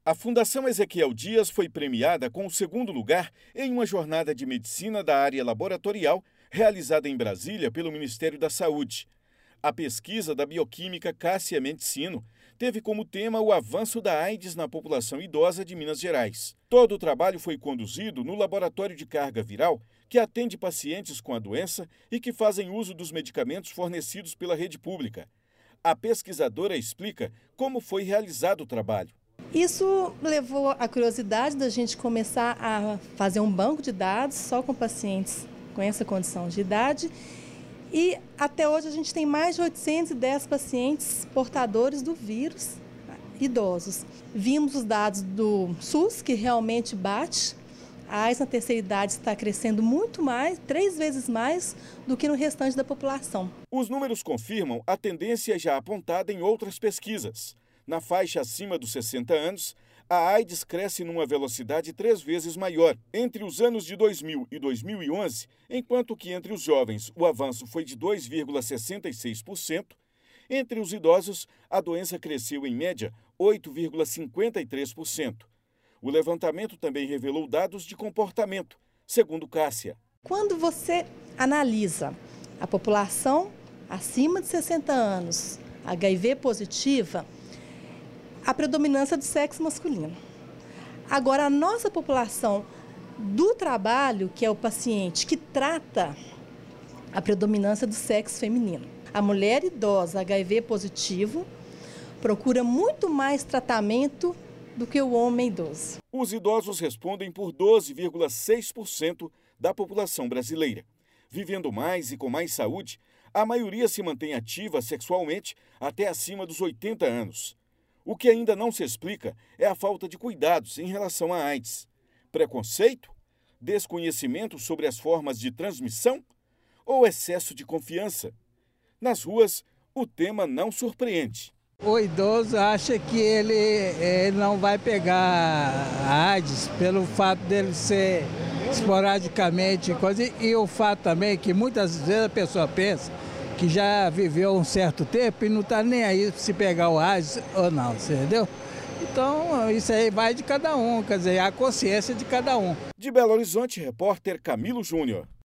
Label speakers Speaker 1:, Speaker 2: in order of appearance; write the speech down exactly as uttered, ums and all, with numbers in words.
Speaker 1: A Fundação Ezequiel Dias foi premiada com o segundo lugar em uma jornada de medicina da área laboratorial realizada em Brasília pelo Ministério da Saúde. A pesquisa da bioquímica Cássia Menticino teve como tema o avanço da AIDS na população idosa de Minas Gerais. Todo o trabalho foi conduzido no laboratório de carga viral, que atende pacientes com a doença e que fazem uso dos medicamentos fornecidos pela rede pública. A pesquisadora explica como foi realizado o trabalho.
Speaker 2: Isso levou a curiosidade da gente começar a fazer um banco de dados só com pacientes com essa condição de idade. E até hoje a gente tem mais de oitocentos e dez pacientes portadores do vírus idosos. Vimos os dados do SUS, que realmente bate. A AIDS na terceira idade está crescendo muito mais, três vezes mais do que no restante da população.
Speaker 1: Os números confirmam a tendência já apontada em outras pesquisas. Na faixa acima dos sessenta anos, a AIDS cresce numa velocidade três vezes maior entre os anos de dois mil e dois mil e onze, enquanto que entre os jovens o avanço foi de dois vírgula sessenta e seis por cento. Entre os idosos, a doença cresceu em média oito vírgula cinquenta e três por cento. O levantamento também revelou dados de comportamento, segundo Cássia.
Speaker 2: Quando você analisa a população acima de sessenta anos, H I V positiva, a predominância do sexo masculino. Agora, a nossa população do trabalho, que é o paciente que trata, a predominância do sexo feminino. A mulher idosa H I V positivo procura muito mais tratamento do que o homem idoso.
Speaker 1: Os idosos respondem por doze vírgula seis por cento da população brasileira. Vivendo mais e com mais saúde, a maioria se mantém ativa sexualmente até acima dos oitenta anos. O que ainda não se explica é a falta de cuidados em relação à AIDS. Preconceito? Desconhecimento sobre as formas de transmissão? Ou excesso de confiança? Nas ruas, o tema não surpreende.
Speaker 3: O idoso acha que ele, ele não vai pegar a AIDS pelo fato dele ser esporadicamente coisa, e o fato também que muitas vezes a pessoa pensa que já viveu um certo tempo e não está nem aí se pegar o AIDS ou não, entendeu? Então, isso aí vai de cada um, quer dizer, a consciência de cada um.
Speaker 1: De Belo Horizonte, repórter Camilo Júnior.